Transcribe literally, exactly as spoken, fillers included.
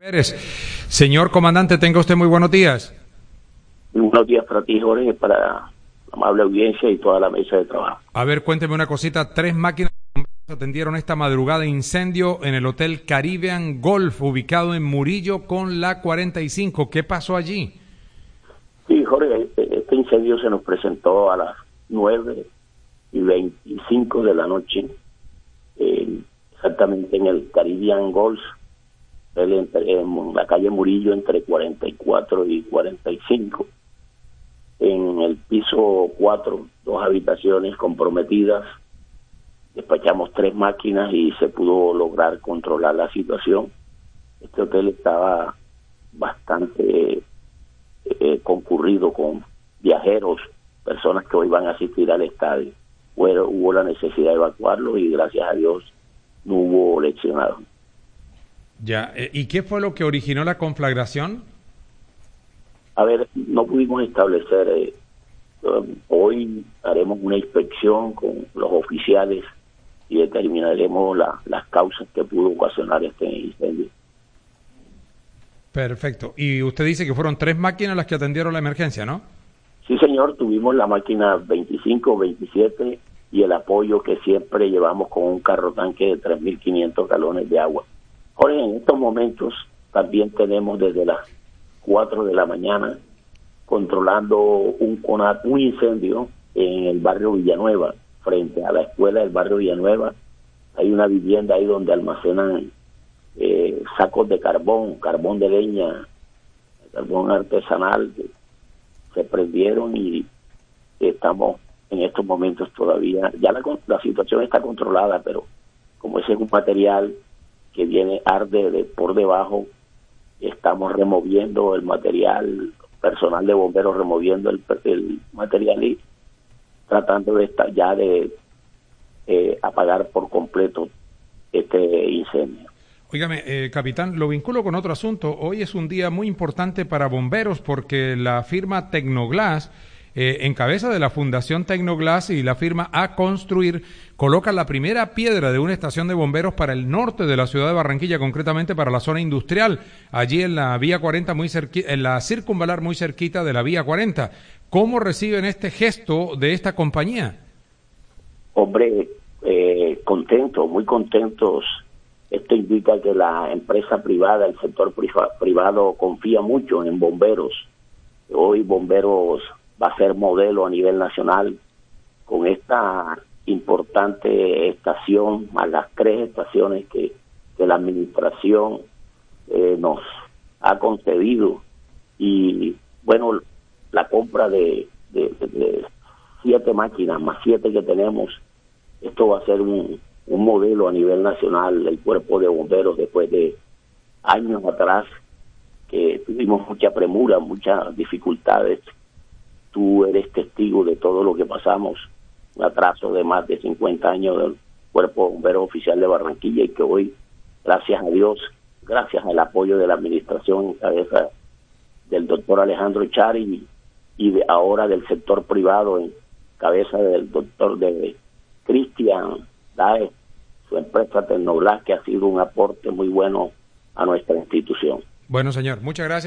Pérez. Señor comandante, tenga usted muy buenos días. Muy buenos días para ti, Jorge, para la amable audiencia y toda la mesa de trabajo. A ver, cuénteme una cosita. Tres máquinas atendieron esta madrugada incendio en el Hotel Caribbean Golf, ubicado en Murillo con la cuarenta y cinco. ¿Qué pasó allí? Sí, Jorge, este incendio se nos presentó a las nueve y veinticinco de la noche, eh, exactamente en el Caribbean Golf, en la calle Murillo, entre cuarenta y cuatro y cuarenta y cinco. En el piso cuatro, dos habitaciones comprometidas. Despachamos tres máquinas y se pudo lograr controlar la situación. Este hotel estaba bastante eh, concurrido con viajeros, personas que hoy van a asistir al estadio. Hubo, hubo la necesidad de evacuarlo y gracias a Dios no hubo lesionados. Ya, ¿y qué fue lo que originó la conflagración? A ver, no pudimos establecer. Eh, um, hoy haremos una inspección con los oficiales y determinaremos la, las causas que pudo ocasionar este incendio. Perfecto. Y usted dice que fueron tres máquinas las que atendieron la emergencia, ¿no? Sí, señor. Tuvimos la máquina veinticinco, veintisiete y el apoyo que siempre llevamos con un carro tanque de tres mil quinientos galones de agua. Ahora, en estos momentos también tenemos desde las cuatro de la mañana controlando un, un incendio en el barrio Villanueva, frente a la escuela del barrio Villanueva. Hay una vivienda ahí donde almacenan eh, sacos de carbón, carbón de leña, carbón artesanal. Se prendieron y estamos en estos momentos todavía, ya la, la situación está controlada, pero como ese es un material que viene arde de, por debajo, estamos removiendo el material, personal de bomberos removiendo el, el material y tratando de estar ya de eh, apagar por completo este incendio. Óigame, eh, capitán, lo vinculo con otro asunto. Hoy es un día muy importante para bomberos porque la firma Tecnoglass, eh, en cabeza de la Fundación Tecnoglass y la firma A Construir, coloca la primera piedra de una estación de bomberos para el norte de la ciudad de Barranquilla, concretamente para la zona industrial, allí en la vía cuarenta, muy cerqui- en la circunvalar muy cerquita de la vía cuarenta. ¿Cómo reciben este gesto de esta compañía? Hombre, eh, contentos, muy contentos. Esto indica que la empresa privada, el sector privado confía mucho en bomberos. Hoy Bomberos va a ser modelo a nivel nacional con esta importante estación, más las tres estaciones que, que la administración eh, nos ha concedido. Y bueno, la compra de, de, de, de siete máquinas, más siete que tenemos, esto va a ser un, un modelo a nivel nacional, el cuerpo de bomberos, después de años atrás que tuvimos mucha premura, muchas dificultades. Tú eres testigo de todo lo que pasamos, un atraso de más de cincuenta años del Cuerpo de Bomberos Oficial de Barranquilla, y que hoy, gracias a Dios, gracias al apoyo de la administración en cabeza del doctor Alejandro Chari y de ahora del sector privado en cabeza del doctor de Cristian Dae, su empresa Tecnoglass, que ha sido un aporte muy bueno a nuestra institución. Bueno, señor, muchas gracias.